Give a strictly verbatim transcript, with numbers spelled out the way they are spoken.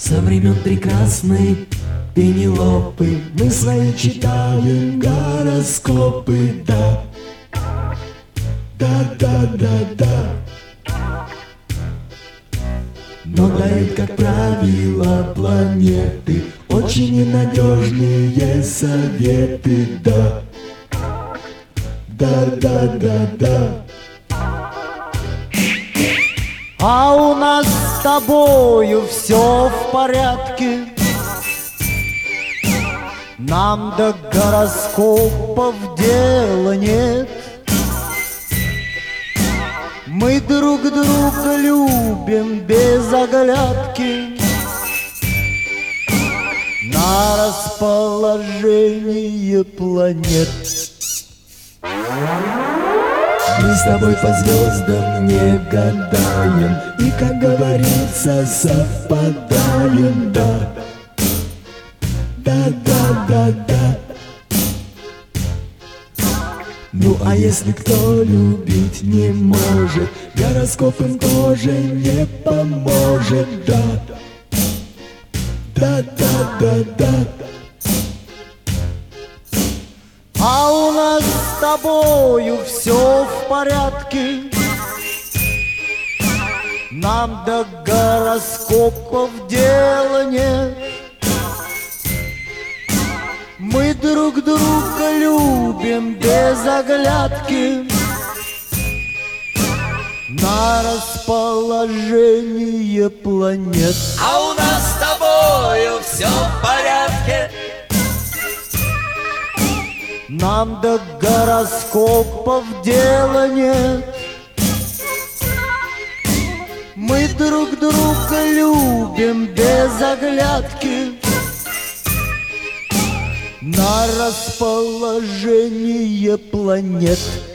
Со времен прекрасной Пенелопы мы свои читаем гороскопы, да. Да, да, да, да. Но дают, как правило, планеты очень ненадежные советы, да. Да, да, да, да. А у нас с тобою все в порядке. Нам до гороскопов дела нет. Мы друг друга любим без оглядки на расположение планет. Мы с тобой по звездам не гадаем и, как говорится, совпадаем, да. Да, да, да, да. Ну а если кто любить не может, гороскоп им тоже не поможет, да. Да, да, да, да. А у нас с тобою все в порядке. Нам до гороскопов дела нет. Мы друг друга любим без оглядки на расположение планет. А у нас с тобою все в порядке. Нам до гороскопов дела нет. Мы друг друга любим без оглядки на расположение планет.